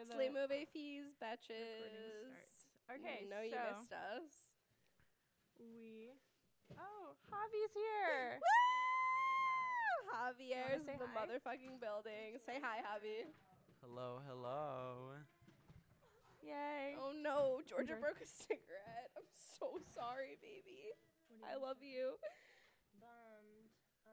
Slay Move fees, recording betches. starts. Okay, No, you so missed us. Javi's here. Woo! Javier's say in the hi? motherfucking building. Say hi, Javi. Hello, hello. Yay. Oh no, Georgia Enjoy. broke a cigarette. I'm so sorry, baby. I love you. Bummed.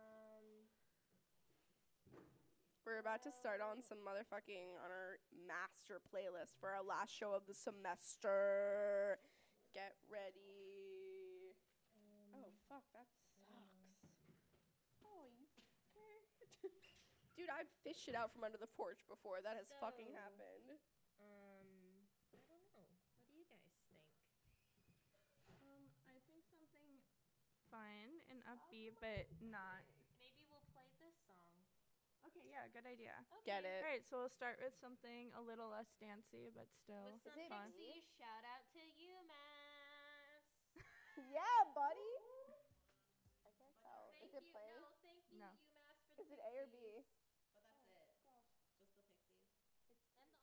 We're about to start on some motherfucking on our master playlist for our last show of the semester. Get ready. Oh fuck, that sucks. Oh, you dude, I've fished it out from under the porch before. That has fucking So- happened. I don't know. What do you guys think? I think something fun and upbeat, but not. Maybe we'll play this song. Okay, yeah, good idea. Get All it? right, so we'll start with something a little less dancey, but still With some it fun. Pixie shout out to UMass. Yeah, buddy. I can't tell. Thank Is it you. playing? No, thank you, No. UMass, for the Is it A or B? Pixies. But that's it. Just the Pixies. And the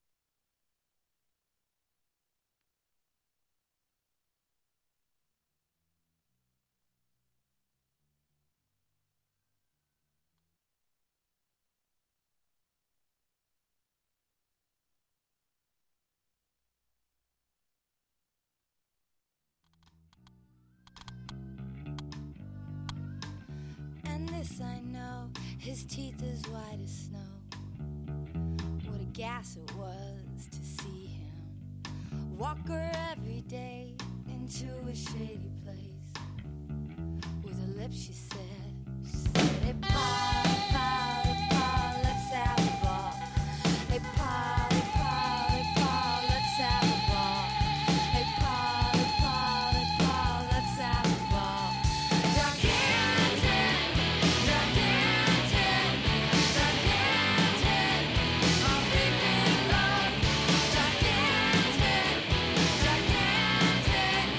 And this I know, his teeth as white as snow. What a gas it was to see him walk her every day into a shady place. With her lips she said, hey pa, hey pa, hey pa, let's have a ball. Hey pa, hey pa, hey pa, let's have a ball. Hey pa, hey pa, hey pa, let's have a ball. Gigantic, gigantic, gigantic, a big, big love. Gigantic, gigantic,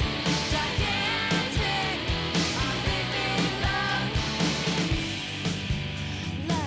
gigantic, a big, big love.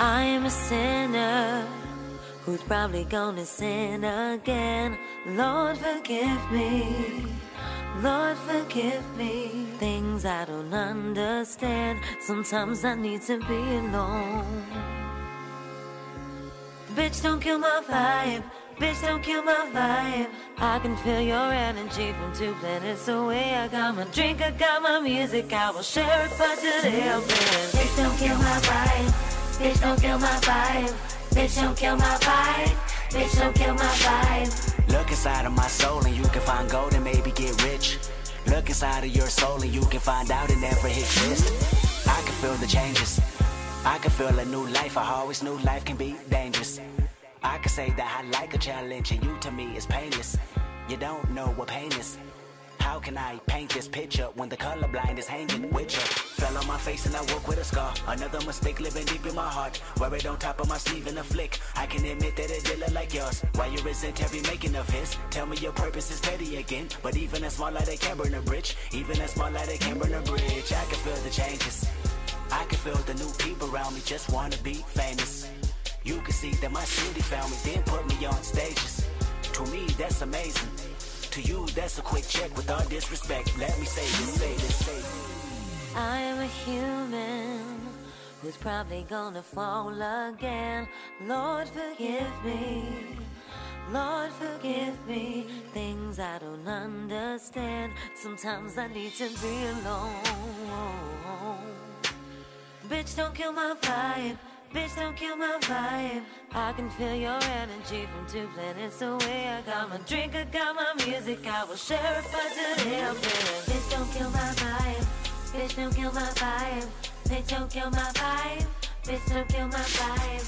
I am a sinner who's probably gonna sin again. Lord, forgive me. Lord, forgive me. Things I don't understand. Sometimes I need to be alone. Bitch, don't kill my vibe. Bitch, don't kill my vibe. I can feel your energy from 2 planets away. I got my drink, I got my music, I will share it, but today I'll be. Bitch, don't kill my vibe. Bitch, don't kill my vibe. Bitch, don't kill my vibe. Bitch, don't kill my vibe. Look inside of my soul and you can find gold and maybe get rich. Look inside of your soul and you can find out it never exists. I can feel the changes. I can feel a new life. I always knew life can be dangerous. I can say that I like a challenge and you to me is painless. You don't know what pain is. How can I paint this picture when the colorblind is hanging with you? Fell on my face and I woke with a scar. Another mistake living deep in my heart. Wear it on top of my sleeve in a flick. I can admit that it did look like yours. Why you resent every making of his? Tell me your purpose is petty again. But even a small light that can burn a bridge. Even a small light that can burn a bridge. I can feel the changes. I can feel the new people around me just wanna be famous. You can see that my city found me, then put me on stages. To me, that's amazing. To you, that's a quick check with all disrespect. Let me say this, say this, say this. I am a human who's probably gonna fall again. Lord, forgive me. Lord, forgive me. Things I don't understand. Sometimes I need to be alone. Bitch, don't kill my vibe. Bitch, don't kill my vibe. I can feel your energy from 2 planets away. I got my drink, I got my music, I will share it, but today I'll be. Bitch, don't kill my vibe. Bitch, don't kill my vibe. Bitch, don't kill my vibe. Bitch, don't kill my vibe.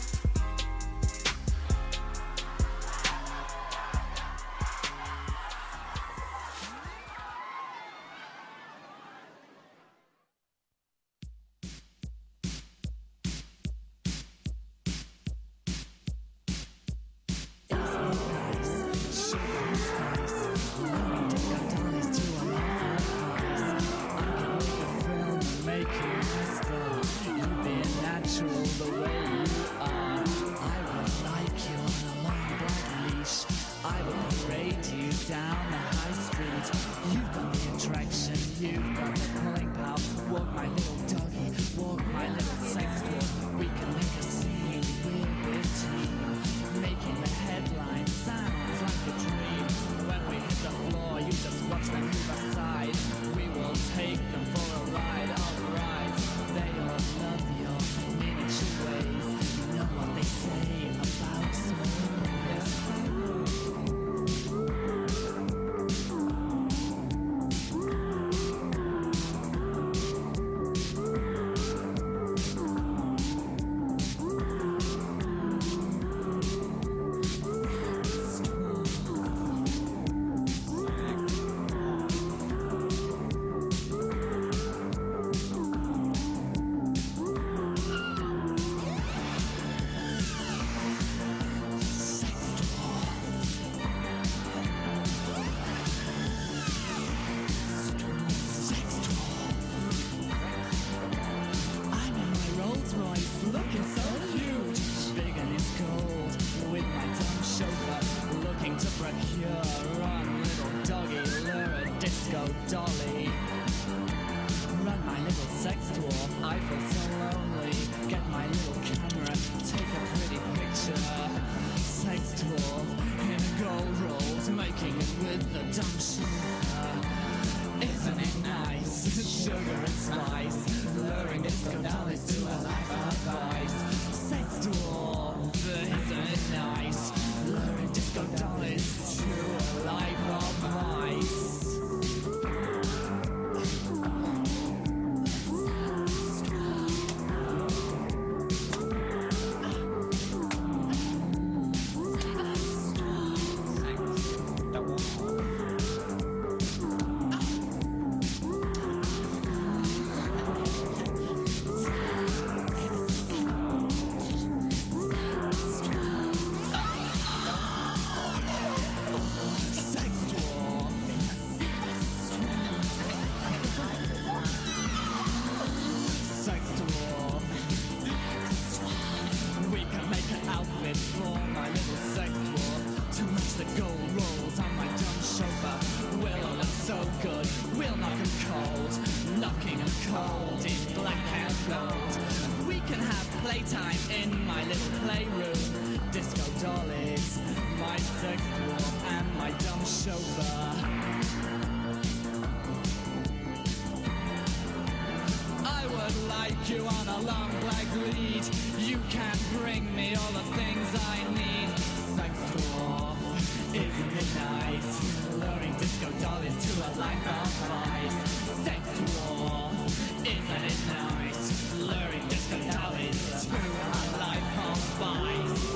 chauffeur. I would like you on a long black lead. You can bring me all the things I need. Sexual, isn't it nice? Luring disco dollies to a life of vice. Sexual, isn't it nice? Luring disco dollies to a life of vice.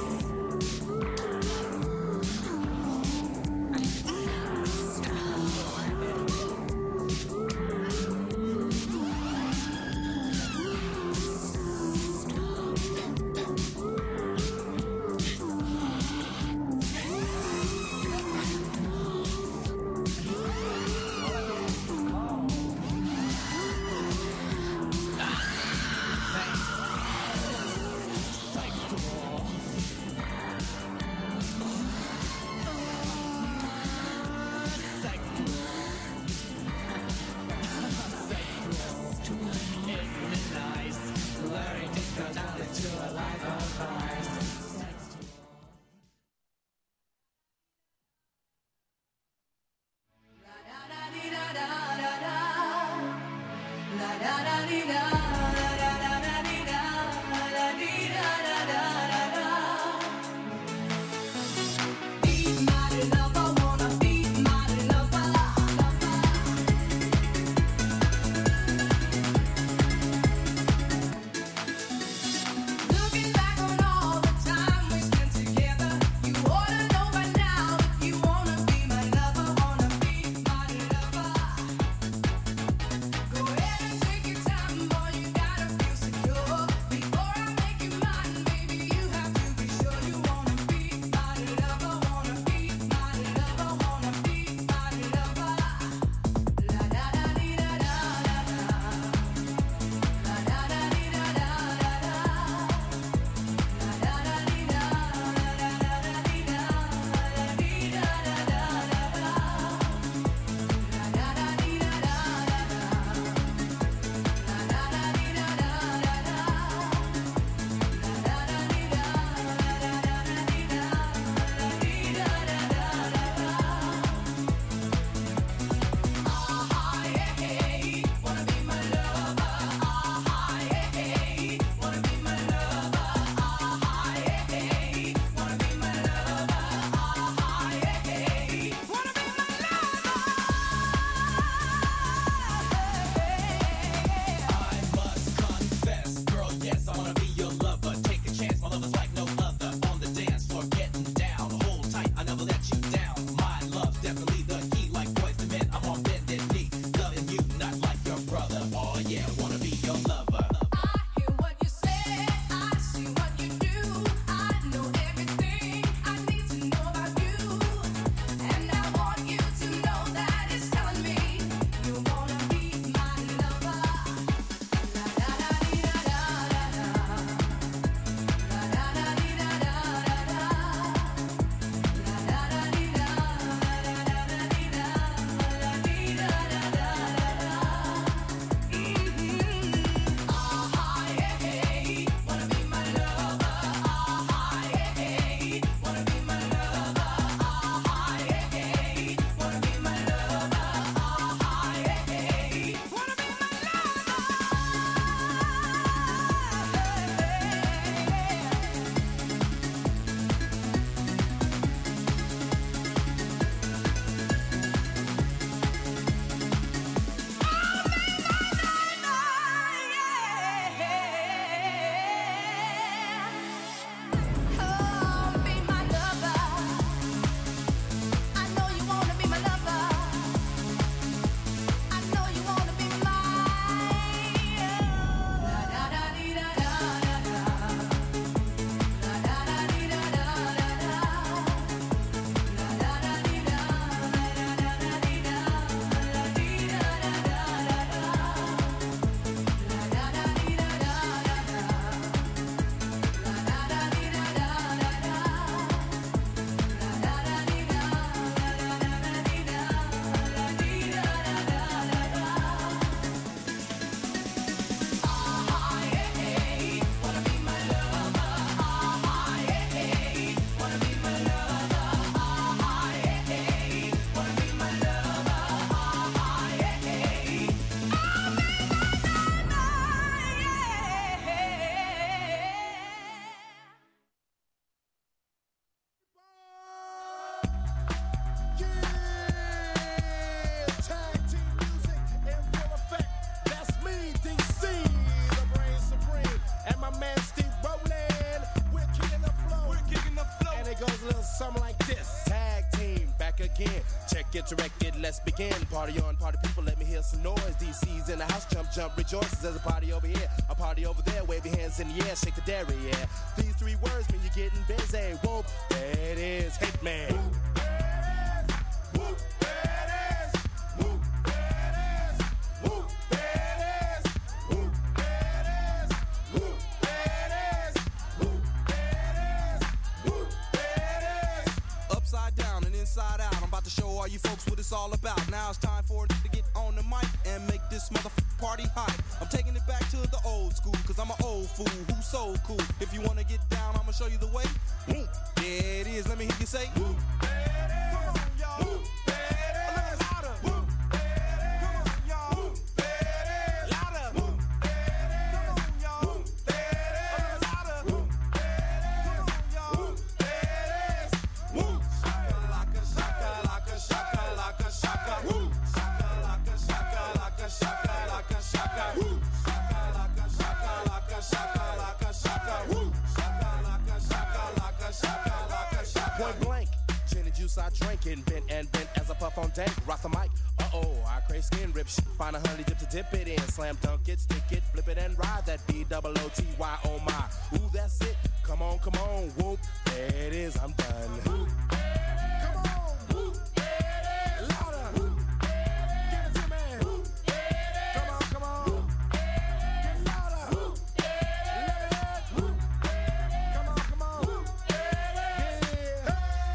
Get your record, let's begin. Party on, party people, let me hear some noise. DC's in the house, jump, jump, rejoices. There's a party over here, a party over there. Wave your hands in the air, shake the dairy, yeah. These three words mean you're getting busy. Whoop, there it is, hate man. Whoop, there it is. Whoop, there it is. Whoop, there it is. Whoop, there it is. Whoop, there it is. Whoop, there it is. Whoop, there it is. Upside down and inside out, I'm about to show all you folks what it's all about. Now it's time for it to get on the mic and make this motherfucking party hype. I'm taking it back to the old school, cause I'm an old fool who's so cool. If you wanna get down, I'ma show you the way. Whoop, there it is, let me hear you say. Whoop, there it is. Come on, y'all. Whoop, there it is. A little louder. Whoop, there it is. Come on, y'all. Whoop, there it is. Louder. Whoop, there it is. Come on, y'all. Whoop, there it is. A little louder. Whoop, there it is. Come on, y'all. Whoop, there it is. Whoop, shakalaka, shakalaka, shakalaka, shaka. Whoop, shakalaka, shakalaka, shakalaka, shaka. Whoop, shakalaka, shakalaka, shakalaka, shaka. Whoop, shakalaka, shakalaka, shakalaka, shaka. Point blank, gin and juice I drink and bent as I puff on dank. Rock the mic, I crave skin rip shit. Find a honey dip to dip it in. Slam dunk it, stick it, flip it and ride that B-double-O-T-Y, oh my. Ooh, that's it, come on, whoop, there it is, I'm done. Whoop, come on, whoop, there it is. Louder, whoop, give it to me. Whoop, come on, get louder. Whoop, let it hit. Whoop, come on, whoop, yeah.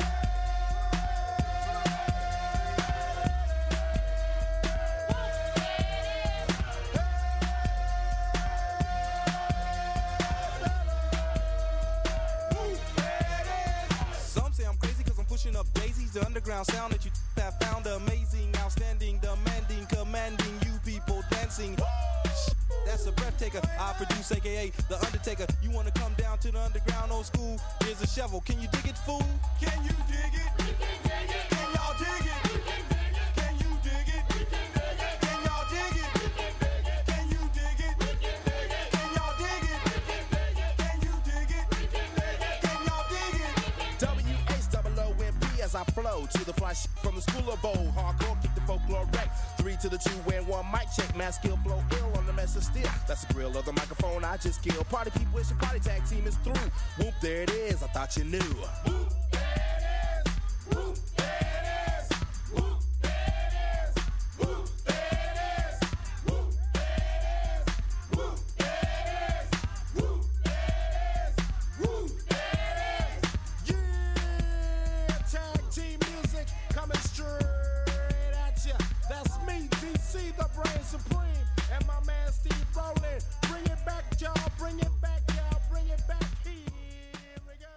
Some say I'm crazy cause I'm pushing up daisies. The underground sound that you have found amazing, outstanding, demanding, commanding, you people dancing. That's a breath taker. I produce, aka The Undertaker. You wanna come down to the underground old school? Here's a shovel. Can you dig it, fool? Can you dig it? We can dig it. Can y'all dig it? We can dig it. Can you dig it? We can dig it. Can y'all dig it? We can dig it. Can you dig it? We can dig it. Can y'all dig it? We can dig it. Can you dig it? We can dig it. Can y'all dig it? W-H-O-O-M-P as I flow to the fly shit from the school of old. Hardcore, kick the folklore wreck. 3 to the 2 and 1 mic check. Mass skill flow ill on the mess of steel. That's the grill of the microphone I just killed. Party people, it's your party tag team is through. Whoop, there it is, I thought you knew. Whoop, there it is. Whoop, there it is. Whoop, there it is. Whoop, there it is. Whoop, there it is. Whoop, there it is. Whoop, there it is. Whoop, there it is. Yeah, tag team music coming straight at ya. That's me, DC, the brain supreme, and my man Steve Rowland. Bring it back, y'all. Bring it back, y'all. Bring it back. Here we go.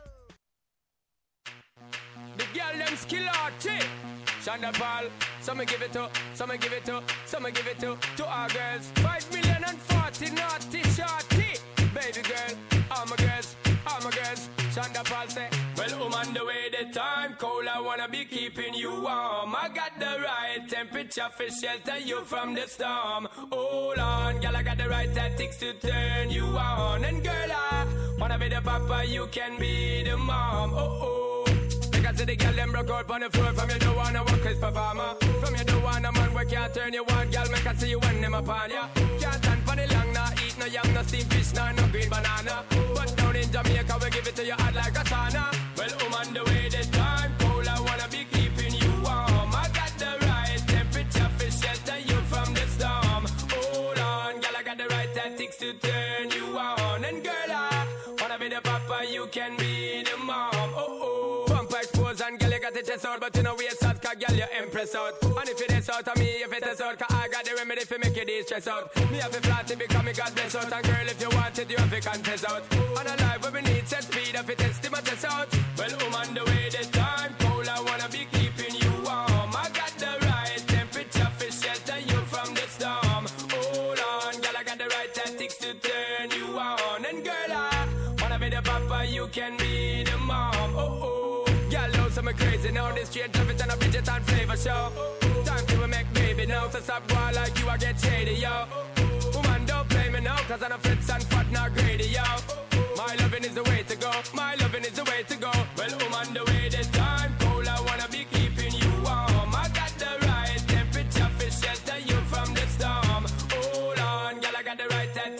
The girl them skill arty. Shonda Paul, some give it to, some give it to, some give it to our girls. 5,040,000 naughty shorty. Baby girl, all my girls, all my girls. Shonda Paul say, well, on the way the time cold, I wanna be keeping you warm. I got the right temperature for shelter you from the storm. Hold on, girl, I got the right tactics to turn you on. And girl, I wanna be the papa, you can be the mom. Because the girl them broke out on the floor. From you don't wanna work as performer. From you don't wanna man where can't turn you on. Girl, make I see you when them upon ya. Can't stand for the long, nah eat no yam, no steamed fish, nah no green banana. But down in Jamaica we give it to you hot like a sauna. Well, on the way the time cold, I wanna be keeping you warm. I got the right temperature for shelter you from the storm. Hold on, girl, I got the right tactics to turn you on. And girl, I wanna be the papa, you can be the mom. Expose and girl, you got the chest out, but you know we out, cause girl, you impress out. And if it is out of me, if it is out, cause I got the remedy for make you de-stress out. Me have a flat to become me God bless out. And girl, if you want it, you have to confess out. On a life where we need set speed, if it is, my test out. Well, on the way the time cold, I wanna be keeping you warm. I got the right temperature for shelter you from the storm. Hold on, girl, I got the right tactics to turn you on. And girl, I wanna be the papa, you can be the mom. Girl, know some crazy now. This straight traffic and a Bridget and flavor show. Time to make baby now. So stop boy like you, I get shady, yo. Woman, don't play me now, cause I'm a fritz and fat, not greedy, yo. My loving is the way to go. My loving is the way to go. Well, woman, the way the time cold, I wanna be keeping you warm. I got the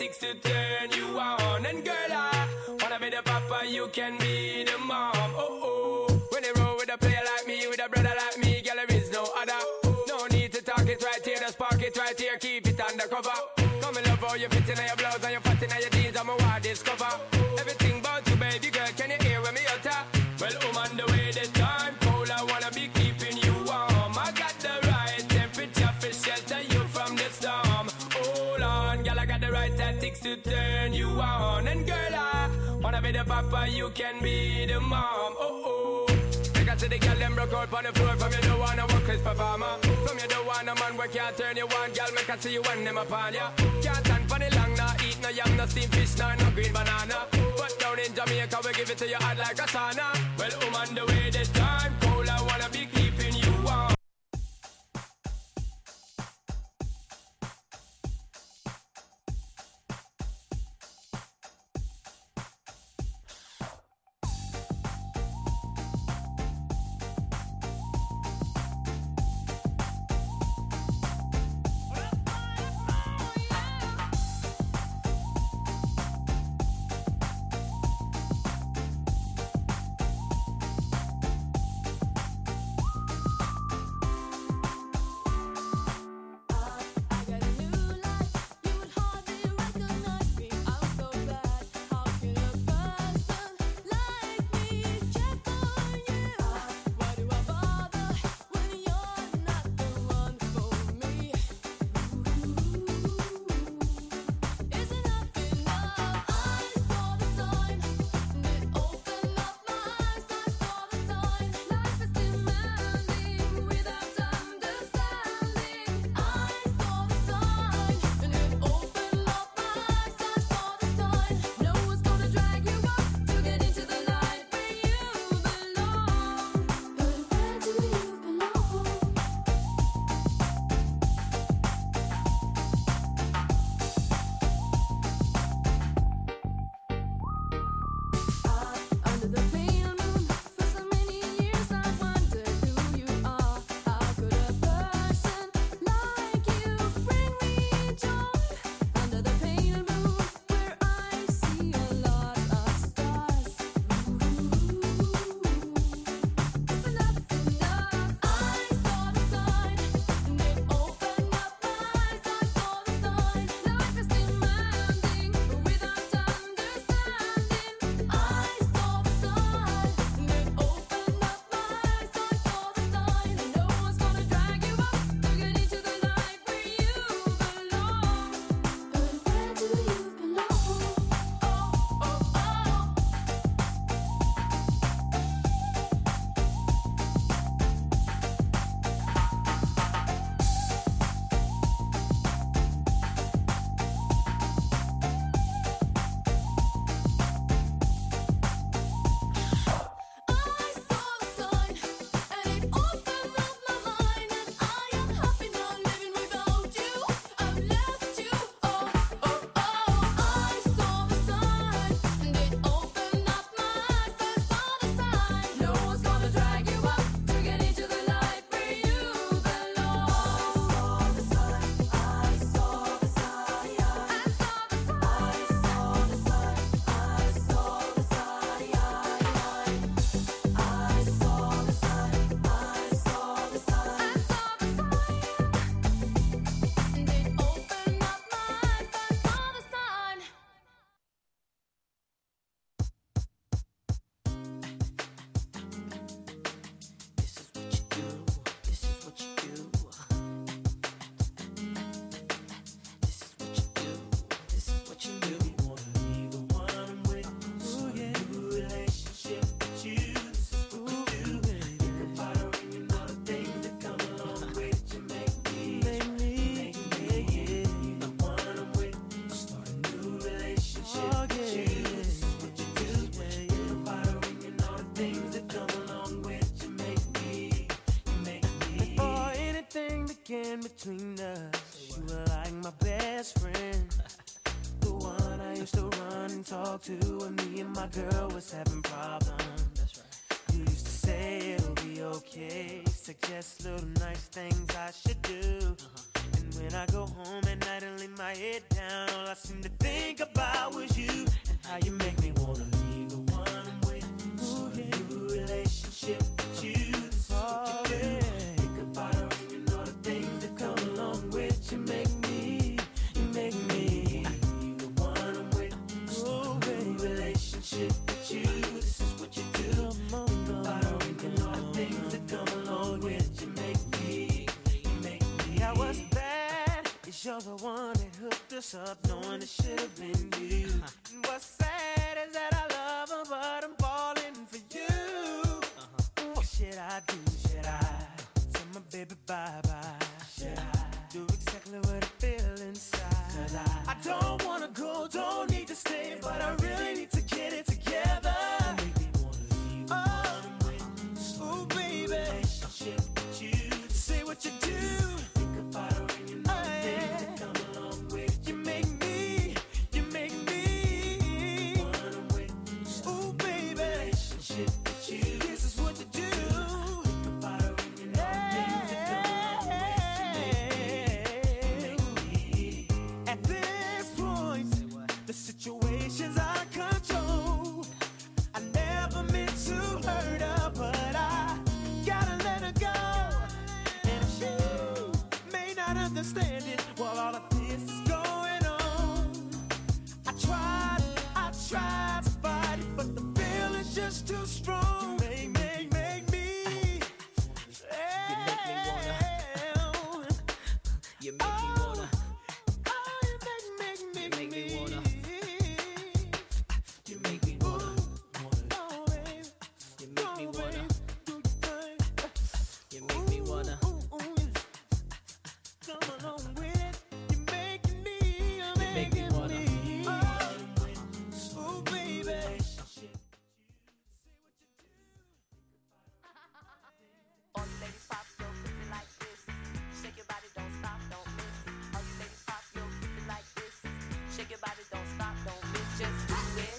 tactics to turn you on. And girl, I wanna be the papa, you can be the mom. Oh oh, when you roll with a player like me, with a brother like me, girl, there is no other. No need to talk it right here, just park it right here, keep it undercover. Come and love how you fit in your blouse and you fat in your jeans, I'm a wild discover. Everything about you, baby girl, can you hear when me utter? Well, I'm on the way, the time cold, I wanna be keeping you warm. I got the right temperature for shelter you from the storm. Hold on, girl, I got the right tactics to turn you on. And girl, I wanna be the papa, you can be the mom. Oh oh. I see the girl them broke out on the floor. From you don't wanna work as performer. From you don't want a man where can't turn you on. Girl, make I see you when them upon ya. Can't stand for the long, nah eat no yam, no steamed fish, nah no green banana. But down in Jamaica we give it to you hot like a sauna. Well, I'm on the way, the time cold, I wanna be keeping you warm. in between us. You were like my best friend, the one I used to run and talk to when me and my girl was having problems. That's right. You used to say it'll be okay, suggest little nice things I should do. And when I go home at night and leave my it down, all I seem to think about was you and how you make me wanna leave the one I'm with. So a new relationship with you. This is what you do. Think about her and all the things that come along with you. You make me leave the one I'm with. So a new relationship with you. This is what you do. Think about her and all the things that come along with you. Yeah, what's bad is you're the one that hooked us up, knowing it should have been you. And what's sad is that I love her, but I'm falling for you. What should I do? Should I tell my baby bye-bye? Should I do exactly what I feel inside? 'Cause I don't wanna go, don't need to stay, but I really need to get it together. Oh, baby, relationship with you. Say what you do. Think about her and you know the things that come along with you. You make me one I'm with. Ooh, baby, relationship with you. This is what you do. Think about her and you know the things that come along with you. At this point, the situation's out of control. I never meant to hurt her, but I gotta let her go. And if she may not understand it while all of this is going on, I tried to fight it, but the feeling's just too strong. Make me. You make me wanna. You make me wanna. You make me wanna. You make me wanna. You make me wanna. Come along with it. You're making me. You make me wanna. Oh, baby. All you ladies pop your pussy like this. Shake your body, don't stop, don't miss. All you ladies pop your pussy like this. Shake your body, don't stop, don't miss. Just do it,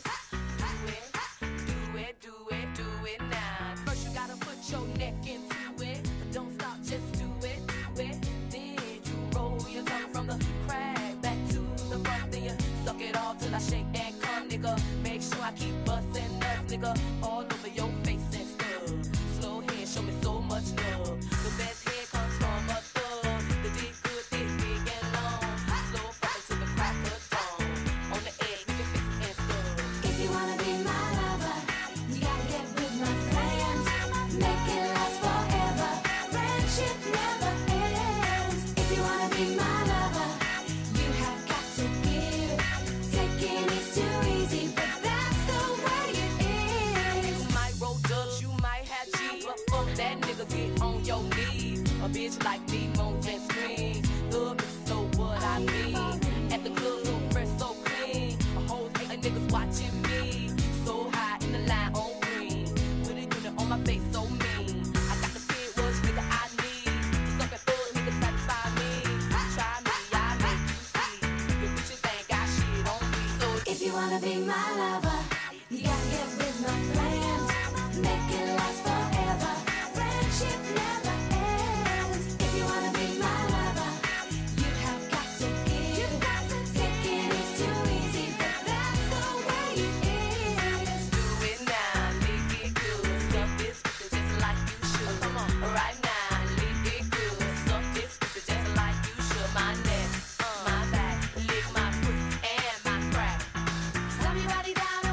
do it now. First you gotta put your neck into it. Don't stop, just do it. Then you roll your tongue from the crack back to the front. Then you suck it all till I shake and come, nigga. Make sure I keep busting nuts, nigga, all over your face and stuff. Slow head, show me so much love. The best head comes from a thug. The dick good, thick, big and long. Slow fucking to the crack of dawn. On the edge, we can fix and stuff. If you wanna be my lover, you gotta get with my friends. Make it last forever. Friendship never ends. If you wanna be my lover, you have got to give. Taking is too easy, but that's the way it is. You might roll dubs, you might have G, but fuck that nigga, get on your knees. A bitch like me moans and screams. Thug is so what I mean. At the club, so fresh, so clean. A whole hate of niggas watching me. So high in the line on green. With a unit on my face, so mean. I got the big rush, nigga, I need. To suck a thug, nigga, satisfy me. Try me, I make you see. Your bitches ain't got shit on me. So If you wanna be my lover, you gotta get with my friends. Make it last forever. Friendship never ends. If you wanna be my lover, you have got to give. Taking is too easy, but that's the way it is. do it now, leave it good. Suck this pussy just like you should. Come on, right now, leave it good. Suck this pussy just like you should. My neck, my back, lick my foot and my crack. Stop me right down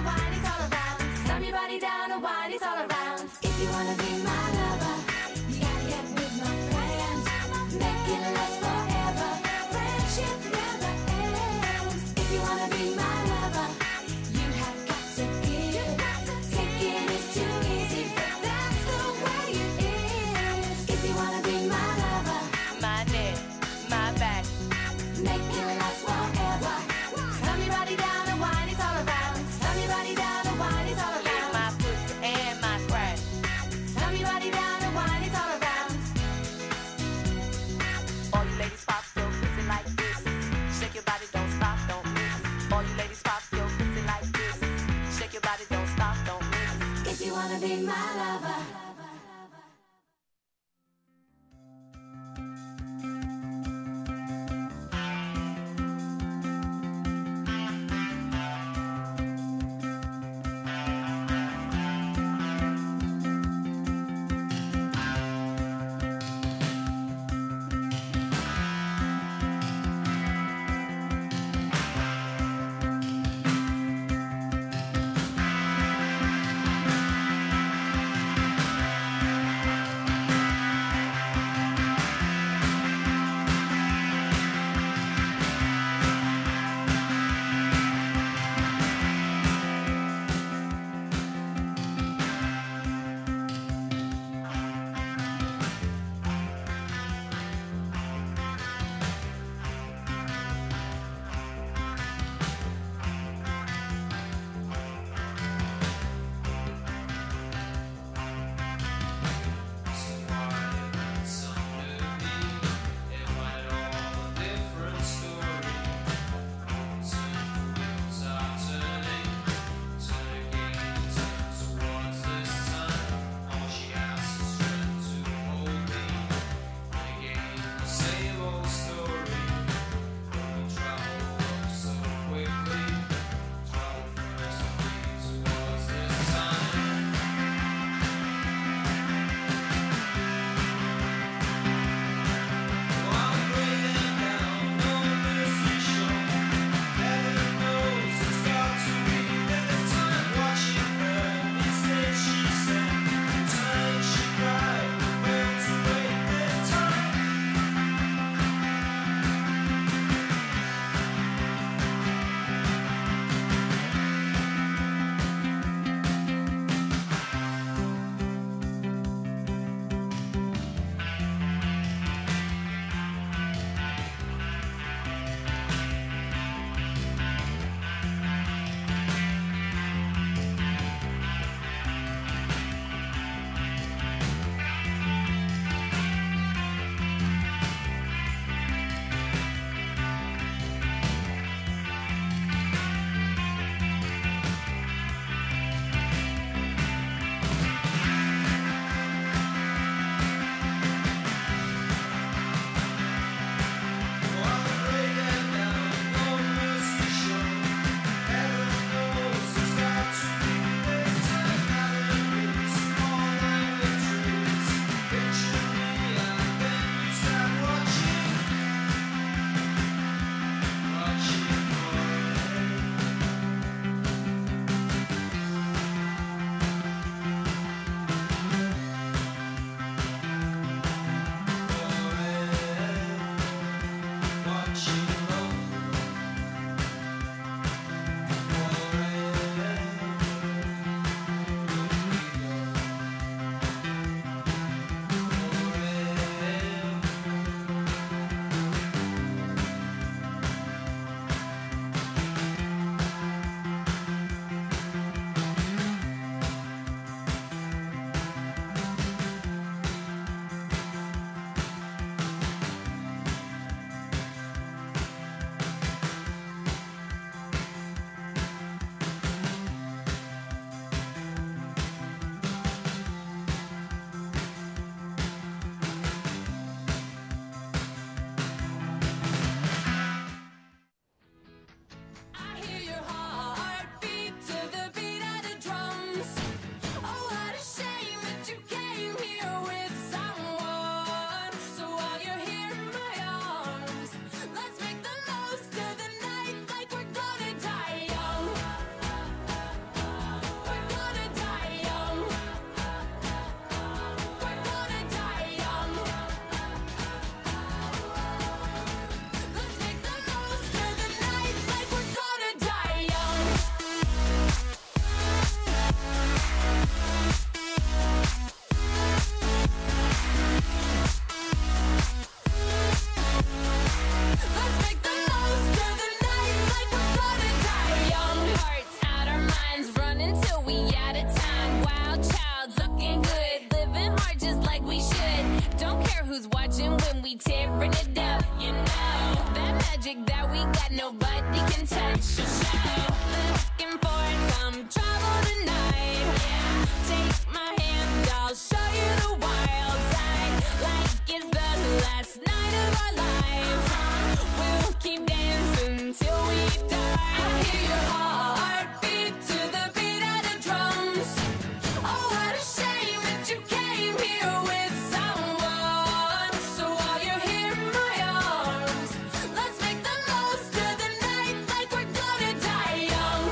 ain't got nobody can touch your show. Looking for some trouble tonight. Yeah. Take my hand, I'll show you the wild side. Like it's the last night of our lives. We'll keep dancing till we die. I hear your heartbeat to the beat of the drums. Oh, what a shame that you came here with someone. So while you're here in my arms, let's make the most of the night like we're gonna die young.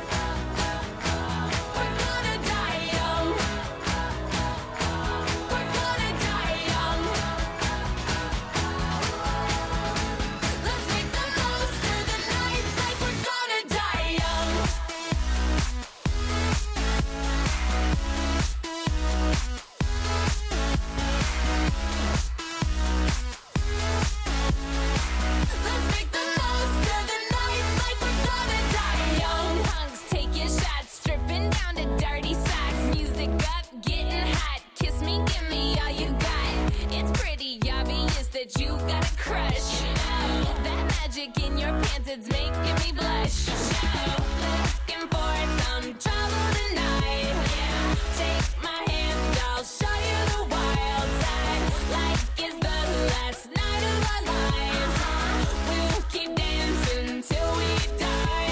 We're gonna die young. We're gonna die young. Let's make the most of the night like we're gonna die young. Let's make the most of the night like we're gonna die young. Punks, take your shots, stripping down to dirty socks. Music up, getting hot. Kiss me, give me all you got. It's pretty obvious that you got a crush. That magic in your pants, it's making me blush. Looking for some trouble tonight. Yeah. Take my hand, I'll show you the wild side. Like it's the last night of our lives. We'll keep dancing till we die.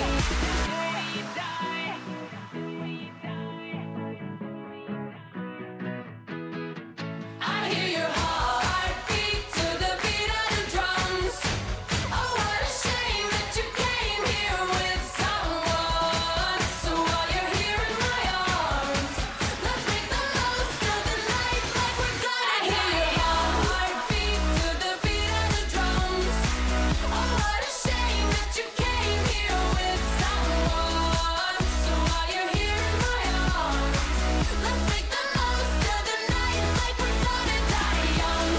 I hear your heartbeat to the beat of the drums. Oh, what a shame that you came here with someone. So while you're here in my arms, let's make the most of the night like we're gonna die. I hear your heartbeat to the beat of the drums. Oh, what a shame that you came here with someone. So while you're here in my arms, let's make the most of the night like we're gonna die young.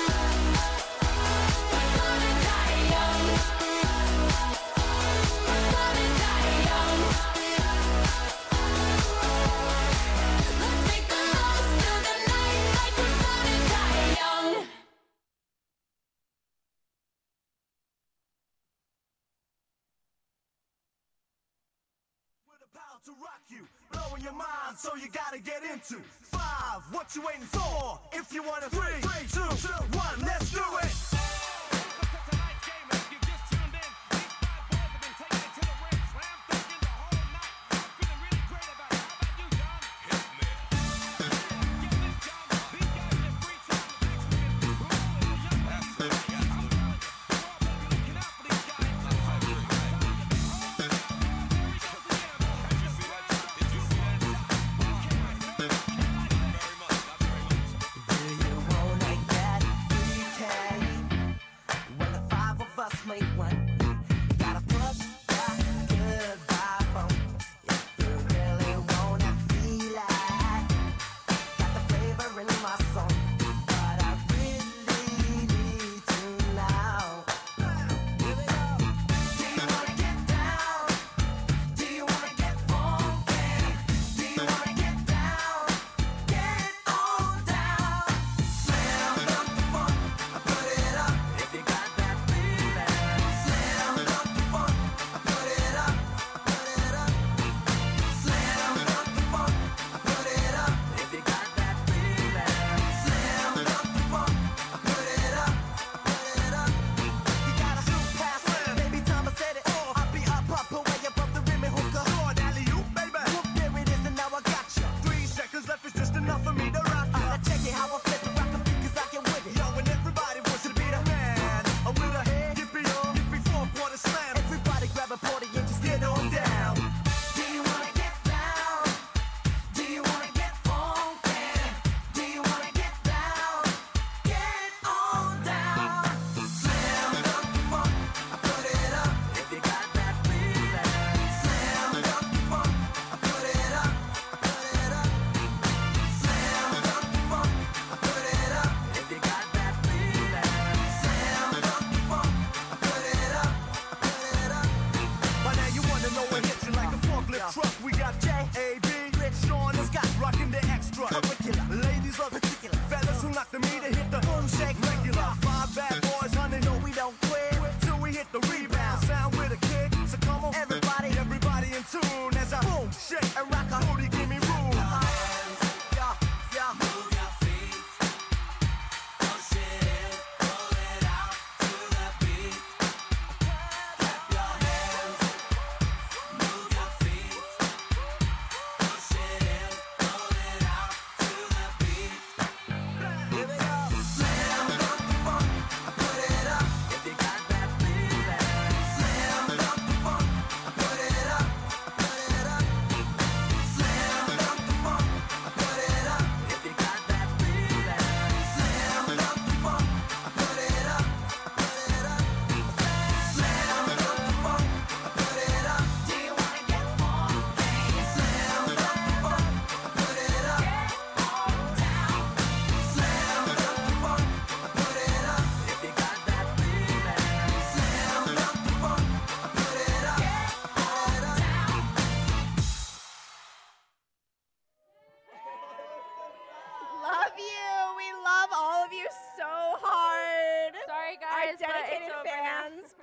We're gonna die young. We're gonna die young. Let's make the most of the night like we're gonna die young. With the power to rock you, blowing your mind, so you gotta get into 5. What you waiting for? If you want to 3, 2, 1, let's do it. Slam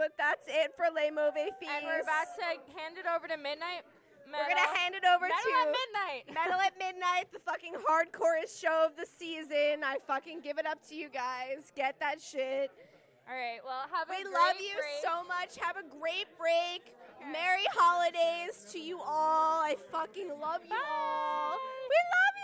but that's it for Les Mauvais Fees. And we're about to hand it over to Midnight Metal. We're going to hand it over Metal to at Midnight. Metal at Midnight, the fucking hardcorest show of the season. I fucking give it up to you guys. Get that shit. All right, well, have a We great love you break. so much. Have a great break. Merry holidays to you all. I fucking love you all. We love